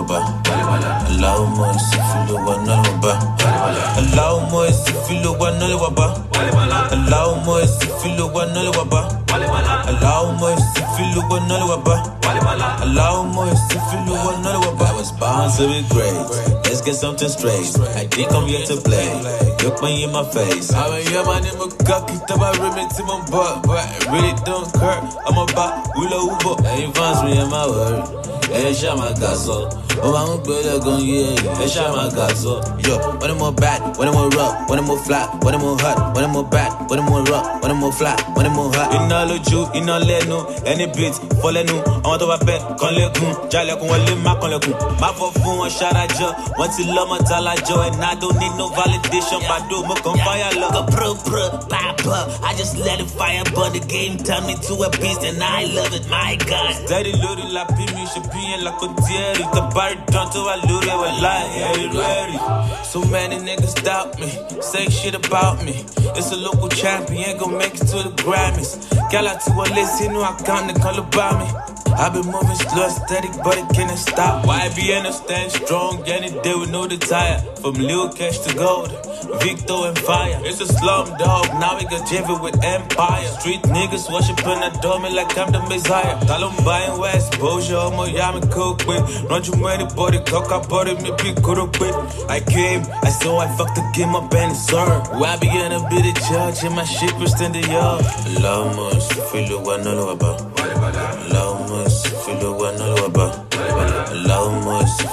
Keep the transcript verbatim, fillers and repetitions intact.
waba. Allow more sifilo wanole waba. Allow more sifilo wanole waba. Allow more sifilo wanole waba. Allow more sifilo wanole waba. Allow more sifilo wanole waba. I was born to be great. Let's get something straight. I think I'm here to play. Look me in my face. I mean, yeah, my name is cocky. Top I remix in my butt, but I really don't care. I'm about hula hooper. And you find me in my word. Hey, shot my gaso. Oh, I'm better gon' yeah. Hey, shot my gaso. Yo, when I'm more bad, when I'm more rough, when I'm more flat, when I'm more hot, when I'm more bad, when I'm more rough, when I'm more flat, when I'm more hot. Iná lójú, iná lẹ́nu, any beat, fall lẹ́nu. Àwọn tó bá fẹ́ kàn lẹ́kùn, jálẹ̀kùn wọlé má kàn lẹ́kùn. Má fọ fún wọn ṣarajọ, wọ́n ti lọ́mọ tàlájọ. And I don't need no validation, bàdó mo kàn fire lọ. Go pro pro, papa, I just let it fire, but the game turned me to a beast and I love it, my God. Steady loaded la bí mi ṣe bí yẹn la kò tiẹ̀ rí. Tabari dán tó wà lórí ẹ̀wẹ̀ láì ẹ̀rí rẹ́rì. So many niggas doubt me, say shit about me. It's a local champion, ain't gon' make it to the Grammys. Gala to a list, you know I count the color by me. I've been moving slow, steady, but it can't stop. Why be in a stand strong, any day with no desire. From Lil Cash to Gold, Victor and Fire. It's a slum dog, now we got Javid with Empire. Street niggas worshiping a dummy like I'm the Messiah. Columbine West, Boja, Omo, Yami, Cook with. Run you money, body, coca, body, me, pick, kuro, quick. I came, I saw I fucked the game up and it's served. Why be in a bit of church and my shit was in the yard. Love much, feel what I know about. Love much, feel what I know about. Love much.